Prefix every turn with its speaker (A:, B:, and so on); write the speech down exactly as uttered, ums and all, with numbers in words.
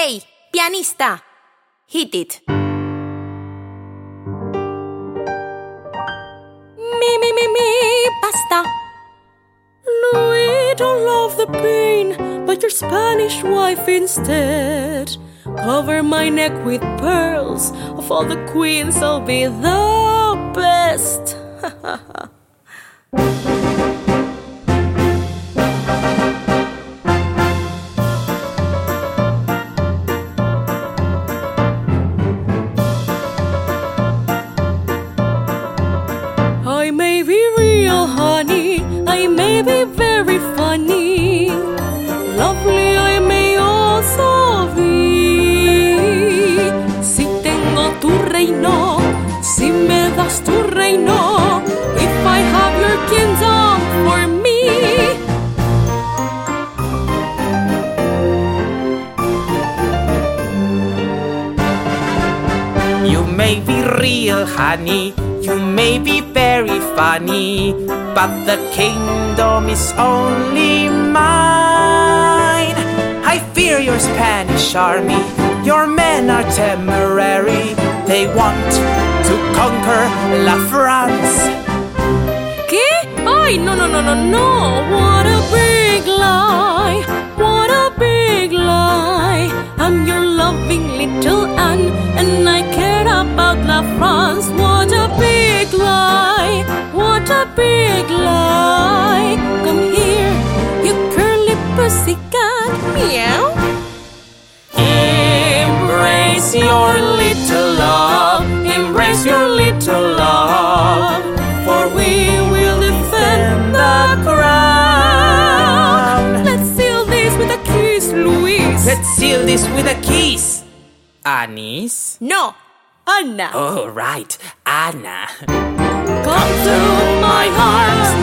A: Hey, pianista, hit it. Me, me, me, me, basta.
B: Louis, don't love the pain, but your Spanish wife instead. Cover my neck with pearls. Of all the queens, I'll be the best. I may be real, honey. I may be very funny. Lovely I may also be. Si tengo tu reino, si me das tu reino, if I have your kingdom for me.
C: You may be real, honey. You may be very funny, but the kingdom is only mine. I fear your Spanish army. Your men are temporary. They want to conquer La France.
B: ¿Qué? Ay, no, no, no, no, no. What a big lie. What a big lie. I'm your loving little Anne, and I care about La France. What a big lie. What a big lie. Come here, you curly pussycat. Meow.
C: Embrace your little love. Embrace your little love. For we will defend the crown.
B: Let's seal this with a kiss, Louise.
C: Let's seal this with a kiss. Anis?
A: No, Anna.
C: Oh, right, Anna.
B: Come to my arms.